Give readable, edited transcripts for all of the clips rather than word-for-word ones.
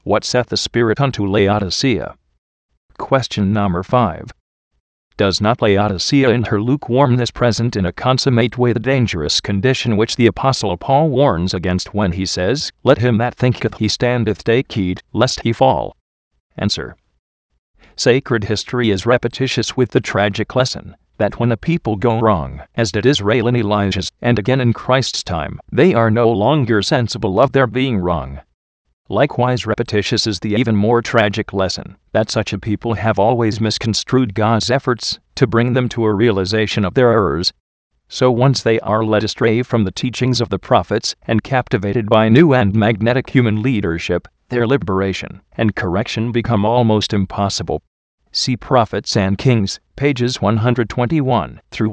What saith the Spirit unto Laodicea? Question number 5. Does not Laodicea in her lukewarmness present in a consummate way the dangerous condition which the Apostle Paul warns against when he says, "Let him that thinketh he standeth take heed, lest he fall"? Answer. Sacred history is repetitious with the tragic lesson that when a people go wrong, as did Israel in Elijah's, and again in Christ's time, they are no longer sensible of their being wrong. Likewise repetitious is the even more tragic lesson that such a people have always misconstrued God's efforts to bring them to a realization of their errors. So once they are led astray from the teachings of the prophets and captivated by new and magnetic human leadership, their liberation and correction become almost impossible. See Prophets and Kings, pages 121 through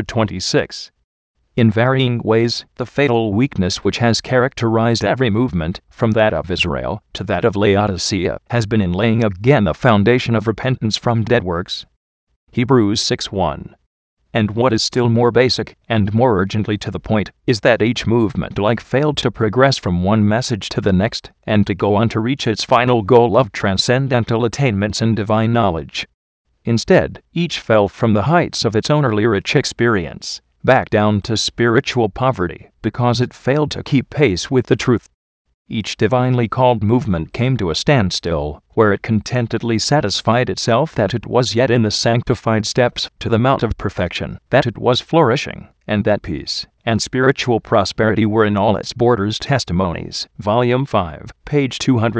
126. In varying ways, the fatal weakness which has characterized every movement, from that of Israel to that of Laodicea, has been in laying again the foundation of repentance from dead works. Hebrews 6:1. And what is still more basic, and more urgently to the point, is that each movement alike failed to progress from one message to the next, and to go on to reach its final goal of transcendental attainments in divine knowledge. Instead, each fell from the heights of its own early rich experience back down to spiritual poverty, because it failed to keep pace with the truth. Each divinely called movement came to a standstill, where it contentedly satisfied itself that it was yet in the sanctified steps to the mount of perfection, that it was flourishing, and that peace and spiritual prosperity were in all its borders. Testimonies, Volume 5, page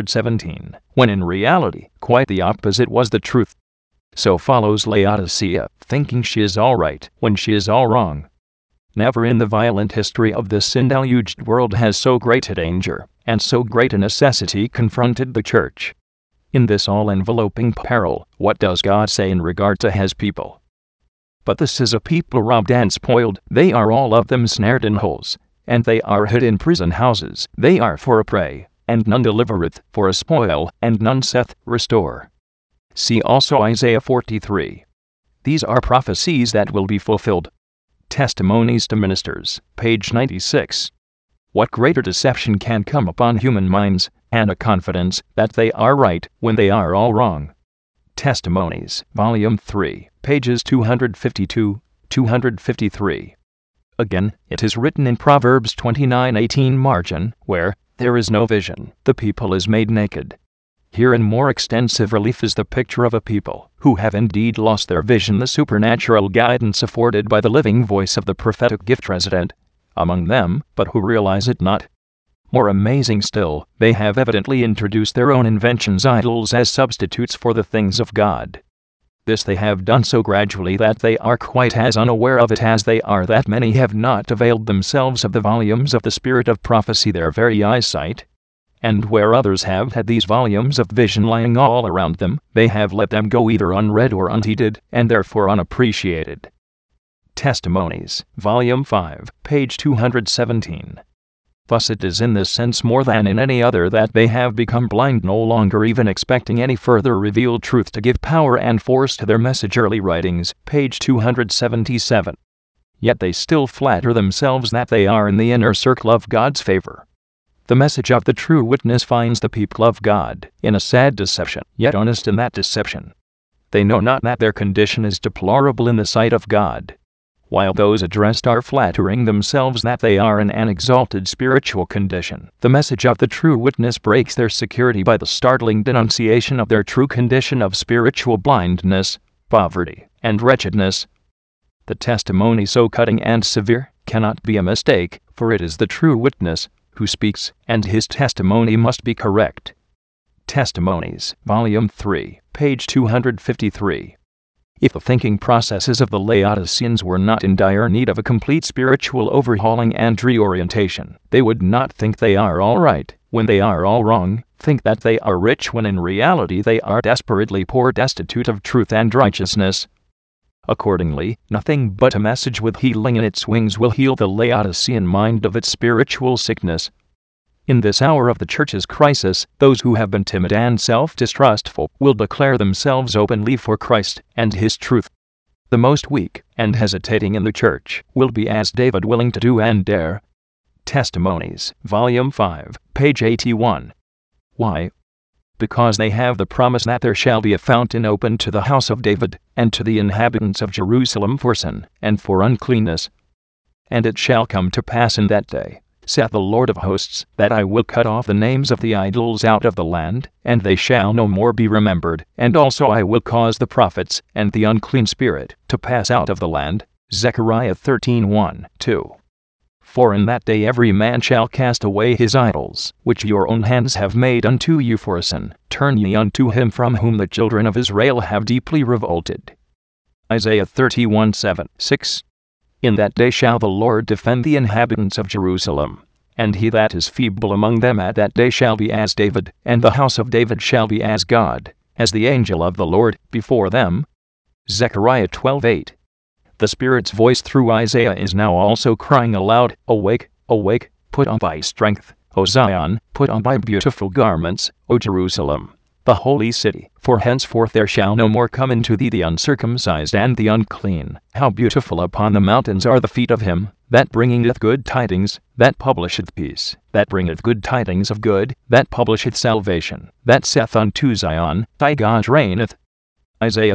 217, when in reality, quite the opposite was the truth. So follows Laodicea, thinking she is all right when she is all wrong. Never in the violent history of this sin-deluged world has so great a danger and so great a necessity confronted the church. In this all-enveloping peril, what does God say in regard to his people? But this is a people robbed and spoiled, they are all of them snared in holes, and they are hid in prison houses, they are for a prey, and none delivereth, for a spoil, and none saith, Restore. See also Isaiah 43. These are prophecies that will be fulfilled. Testimonies to Ministers, page 96. What greater deception can come upon human minds, and a confidence that they are right when they are all wrong? Testimonies, Volume 3, pages 252, 253. Again, it is written in Proverbs 29:18 margin, where there is no vision, the people is made naked. Here in more extensive relief is the picture of a people who have indeed lost their vision, the supernatural guidance afforded by the living voice of the prophetic gift resident among them, but who realize it not. More amazing still, they have evidently introduced their own inventions, idols, as substitutes for the things of God. This they have done so gradually that they are quite as unaware of it as they are that many have not availed themselves of the volumes of the spirit of prophecy, their very eyesight. And where others have had these volumes of vision lying all around them, they have let them go either unread or unheeded, and therefore unappreciated. Testimonies, Volume 5, page 217. Thus it is in this sense more than in any other that they have become blind, no longer even expecting any further revealed truth to give power and force to their message. Early Writings, page 277. Yet they still flatter themselves that they are in the inner circle of God's favor. The message of the true witness finds the people of God in a sad deception, yet honest in that deception. They know not that their condition is deplorable in the sight of God, while those addressed are flattering themselves that they are in an exalted spiritual condition. The message of the true witness breaks their security by the startling denunciation of their true condition of spiritual blindness, poverty, and wretchedness. The testimony so cutting and severe cannot be a mistake, for it is the true witness who speaks, and his testimony must be correct. Testimonies, Volume 3, page 253. If the thinking processes of the Laodiceans were not in dire need of a complete spiritual overhauling and reorientation, they would not think they are all right when they are all wrong, think that they are rich when in reality they are desperately poor, destitute of truth and righteousness. Accordingly, nothing but a message with healing in its wings will heal the Laodicean mind of its spiritual sickness. In this hour of the church's crisis, those who have been timid and self-distrustful will declare themselves openly for Christ and his truth. The most weak and hesitating in the church will be as David, willing to do and dare. Testimonies, Volume 5, page 81. Why? because they have the promise that there shall be a fountain opened to the house of David, and to the inhabitants of Jerusalem for sin, and for uncleanness. And it shall come to pass in that day, saith the Lord of hosts, that I will cut off the names of the idols out of the land, and they shall no more be remembered, and also I will cause the prophets, and the unclean spirit, to pass out of the land. Zechariah 13:1-2. For in that day every man shall cast away his idols, which your own hands have made unto you for a sin. Turn ye unto him from whom the children of Israel have deeply revolted. Isaiah 31:7-6. In that day shall the Lord defend the inhabitants of Jerusalem. And he that is feeble among them at that day shall be as David, and the house of David shall be as God, as the angel of the Lord, before them. Zechariah 12:8. The Spirit's voice through Isaiah is now also crying aloud, Awake, awake, put on thy strength, O Zion, put on thy beautiful garments, O Jerusalem, the holy city, for henceforth there shall no more come into thee the uncircumcised and the unclean. How beautiful upon the mountains are the feet of him that bringeth good tidings, that publisheth peace, that bringeth good tidings of good, that publisheth salvation, that saith unto Zion, Thy God reigneth. Isaiah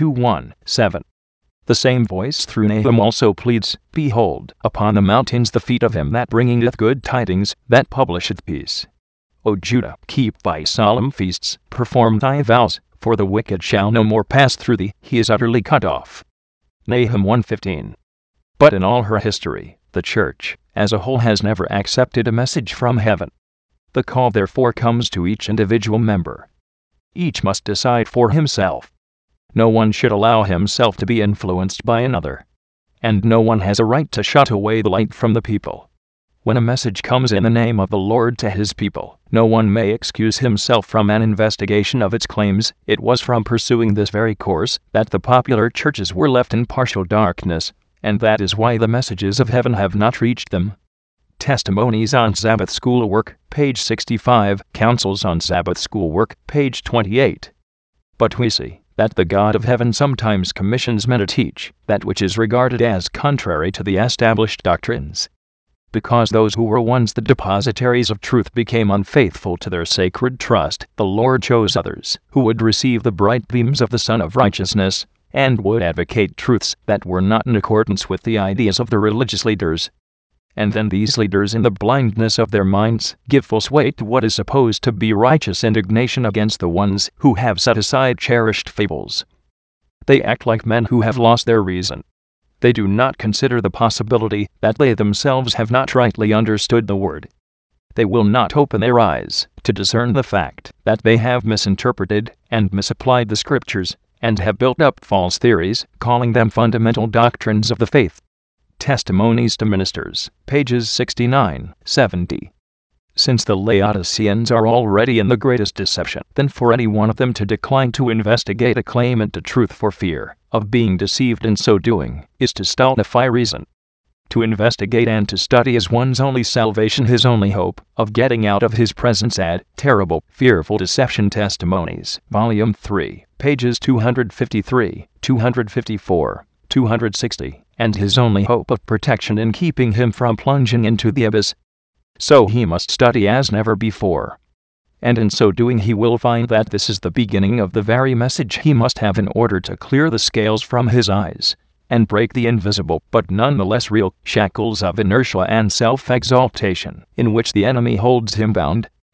52:1-7. The same voice through Nahum also pleads, Behold, upon the mountains the feet of him that bringeth good tidings, that publisheth peace. O Judah, keep thy solemn feasts, perform thy vows, for the wicked shall no more pass through thee, he is utterly cut off. Nahum 1:15. But in all her history, the Church, as a whole, has never accepted a message from heaven. The call therefore comes to each individual member. Each must decide for himself. No one should allow himself to be influenced by another. And no one has a right to shut away the light from the people. When a message comes in the name of the Lord to his people, no one may excuse himself from an investigation of its claims. It was from pursuing this very course that the popular churches were left in partial darkness, and that is why the messages of heaven have not reached them. Testimonies on Sabbath Schoolwork, page 65, Counsels on Sabbath Schoolwork, page 28. But we see that the God of heaven sometimes commissions men to teach that which is regarded as contrary to the established doctrines. Because those who were once the depositaries of truth became unfaithful to their sacred trust, the Lord chose others who would receive the bright beams of the Sun of Righteousness, and would advocate truths that were not in accordance with the ideas of the religious leaders. And then these leaders, in the blindness of their minds, give false weight to what is supposed to be righteous indignation against the ones who have set aside cherished fables. They act like men who have lost their reason. They do not consider the possibility that they themselves have not rightly understood the Word. They will not open their eyes to discern the fact that they have misinterpreted and misapplied the Scriptures, and have built up false theories, calling them fundamental doctrines of the faith. Testimonies to Ministers, pages 69-70. Since the Laodiceans are already in the greatest deception, then for any one of them to decline to investigate a claimant to truth for fear of being deceived in so doing is to stultify reason. To investigate and to study is one's only salvation, his only hope of getting out of his presence. Add Terrible, Fearful Deception Testimonies, Volume 3, pages 253, 254, 260, and his only hope of protection in keeping him from plunging into the abyss. So he must study as never before. And in so doing he will find that this is the beginning of the very message he must have in order to clear the scales from his eyes, and break the invisible but nonetheless real shackles of inertia and self-exaltation in which the enemy holds him bound.